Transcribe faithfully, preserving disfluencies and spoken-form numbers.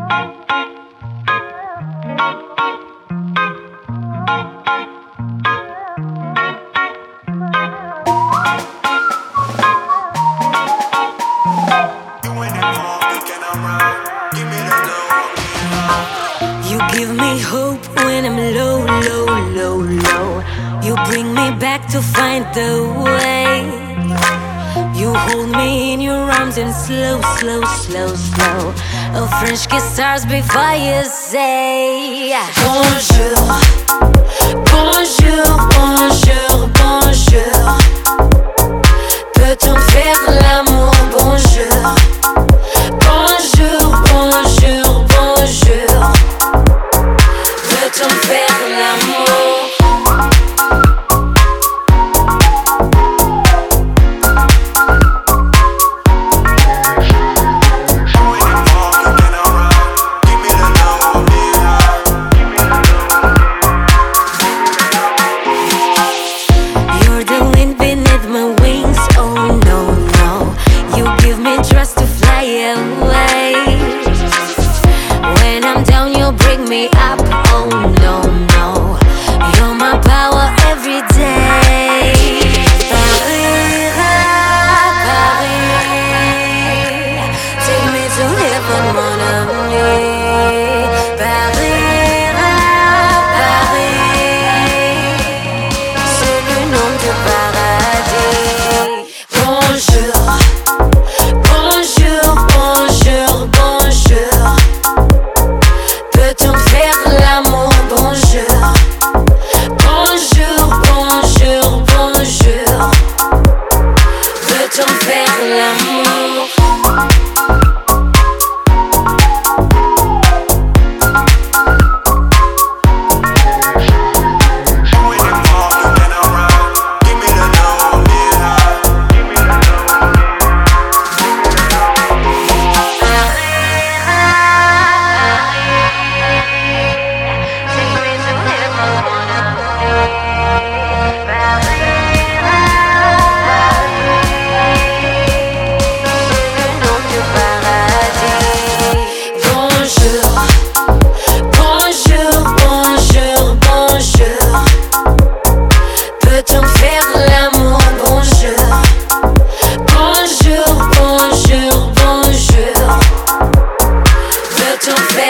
Give me hope when I'm low, low, low, low. You bring me back to find the way. You hold me in your arms and slow, slow, slow, slow. A French kiss starts before you say bonjour, bonjour, bonjour, bonjour. Peut-on faire l'amour? Bonjour, bonjour, bonjour, bonjour. Peut-on faire l'amour? You're the wind beneath my wings, oh no, no. You give me trust to fly away. When I'm down, you bring me up, oh no, no. You're my power every day. Paris, Paris, take me to heaven, mon ami. Paris, Paris, c'est le nom du paradis. Bonjour, bonjour, bonjour, bonjour. Peut-on faire l'amour? Bonjour, bonjour, bonjour, bonjour. Peut-on faire l'amour? Peut-on faire l'amour? Bonjour, bonjour, bonjour, bonjour. Peut-on faire